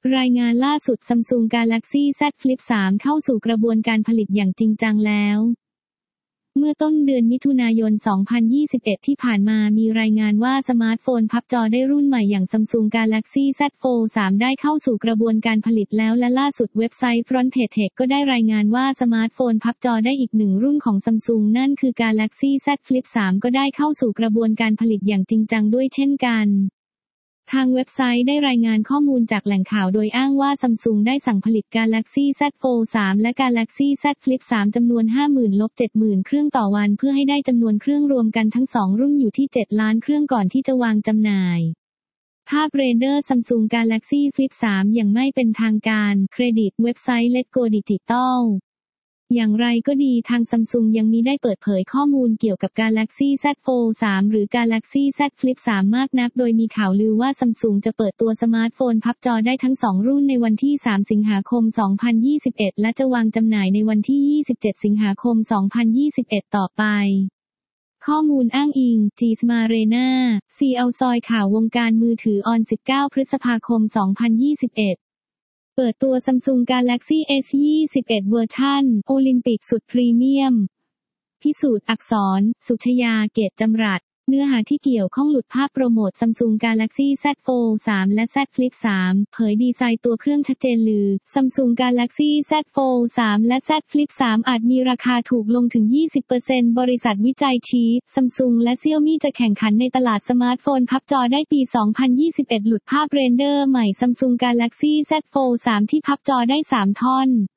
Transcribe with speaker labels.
Speaker 1: รายงานล่าสุด Samsung Galaxy Z Flip 3 เข้าสู่กระบวนการผลิตอย่างจริงจังแล้วเมื่อต้นเดือนมิถุนายน 2021 ที่ผ่านมามีรายงานว่าสมาร์ทโฟนพับจอได้รุ่นใหม่อย่าง Samsung Galaxy Z Fold 3 ได้เข้าสู่กระบวนการผลิตแล้วและล่าสุดเว็บไซต์ Frontpage Tech ก็ได้รายงานว่าสมาร์ทโฟนพับจอได้อีกหนึ่งรุ่นของ Samsung นั่นคือ Galaxy Z Flip 3 ก็ได้เข้าสู่กระบวนการผลิตอย่างจริงจังด้วยเช่นกันทางเว็บไซต์ได้รายงานข้อมูลจากแหล่งข่าวโดยอ้างว่า Samsung ได้สั่งผลิต Galaxy Z Fold 3 และ Galaxy Z Flip 3 จำนวน 50,000-70,000 เครื่องต่อวันเพื่อให้ได้จำนวนเครื่องรวมกันทั้ง2รุ่นอยู่ที่ 7 ล้านเครื่องก่อนที่จะวางจำหน่ายภาพเรนเดอร์ Samsung Galaxy Flip 3 ยังไม่เป็นทางการเครดิตเว็บไซต์ Let's Go Digitalอย่างไรก็ดีทาง Samsung ยังมิได้เปิดเผยข้อมูลเกี่ยวกับ Galaxy Z Fold 3 หรือ Galaxy Z Flip 3 มากนักโดยมีข่าวลือว่า Samsung จะเปิดตัวสมาร์ทโฟนพับจอได้ทั้ง2รุ่นในวันที่ 3 สิงหาคม 2021 และจะวางจำหน่ายในวันที่ 27 สิงหาคม 2021 ต่อไปข้อมูลอ้างอิง Gsmarena ซีเอาซอยข่าววงการมือถือออน 19 พฤษภาคม 2021เปิดตัว Samsung Galaxy S21 เวอร์ชันโอลิมปิกสุดพรีเมียมพิสูจน์อักษรสุชยาเกตจำรัดเนื้อหาที่เกี่ยวข้องหลุดภาพโปรโมท Samsung Galaxy Z Fold 3 และ Z Flip 3 เผยดีไซน์ตัวเครื่องชัดเจนลือ Samsung Galaxy Z Fold 3 และ Z Flip 3 อาจมีราคาถูกลงถึง 20% บริษัทวิจัยชี้ Samsung และ Xiaomi จะแข่งขันในตลาดสมาร์ทโฟนพับจอได้ปี 2021 หลุดภาพเรนเดอร์ใหม่ Samsung Galaxy Z Fold 3 ที่พับจอได้3ท่อน